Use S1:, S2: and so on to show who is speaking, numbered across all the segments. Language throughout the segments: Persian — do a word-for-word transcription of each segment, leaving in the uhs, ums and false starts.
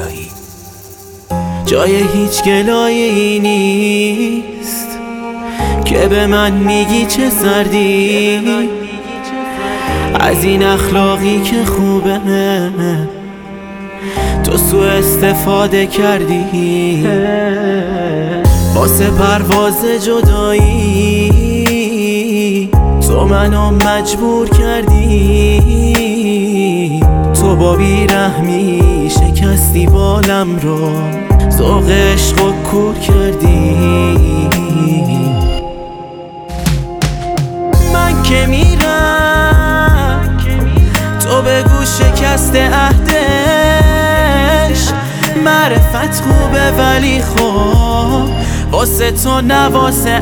S1: رضایی. جای هیچ گلایه‌ای نیست که به من میگی چه سردی، از این اخلاقی که خوبه تو سوء استفاده کردی. واسه پرواز جدایی تو منو مجبور کردی. تو با بیرحمی شکستی بالم رو، ذوق عشق و کور کردی. من که میرم تو بگو شکست عهدش. معرفت خوبه ولی خب واسه تو نه واسه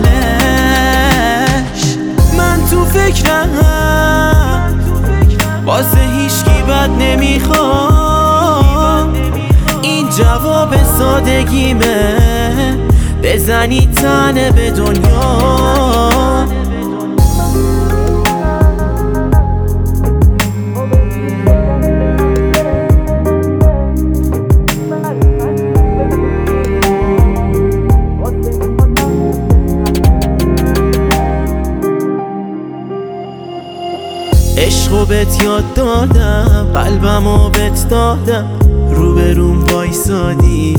S1: اهلش. من تو فکرم واسه هیچکی بد نمیخوام. این جواب سادگیمه، بزنی تنه به دنیا. عشقو بهت یاد دادم، قلبمو بهت دادم، روبروم وایسادی.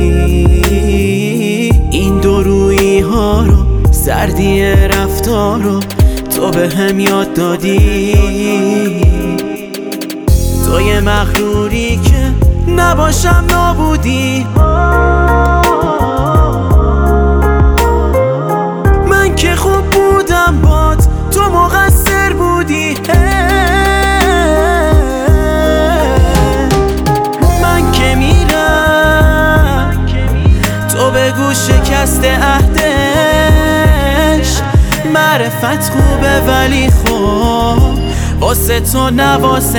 S1: این دو رویی ها رو، سردی رفتار رو تو به هم یاد دادی. تو یه مغروری که نباشم نابودی. من که خوب بودم باد تو مقصر بودی. من که میرم تو بگو شکست عهدش. معرفت خوبه ولی خب واسه تو نه واسه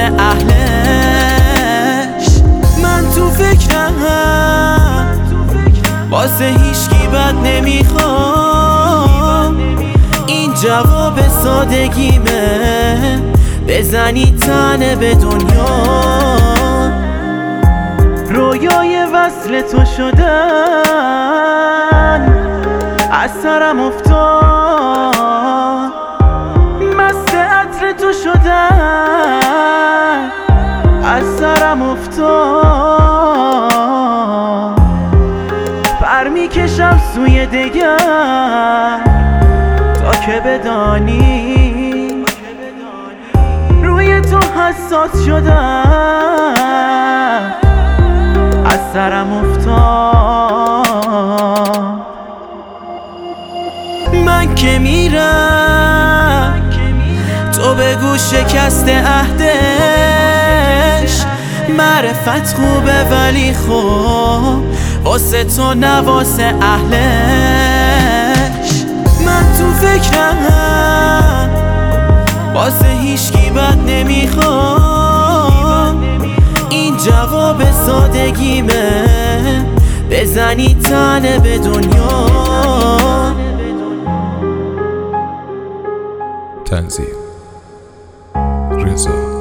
S1: اهلش. من تو فکرم واسه هیچکی بد نمیخوام. این جواب سادگیمه، بزنی تنه به دنیا. رویای وصل تو شدن از سرم افتاد. مست عطر تو شدن از سرم افتاد. پر میکشم سوی دگر تا که بدانی روی تو حساس شدم از سرم افتاد. من که میرم تو بگو شکست عهدش. معرفت خوبه ولی خب واسه تو نه واسه اهلش. من تو فکرم واسه هیچکی بد نمیخوام. این جواب سادگیمه، بزنی تنه به دنیا.
S2: تنظیم رضا.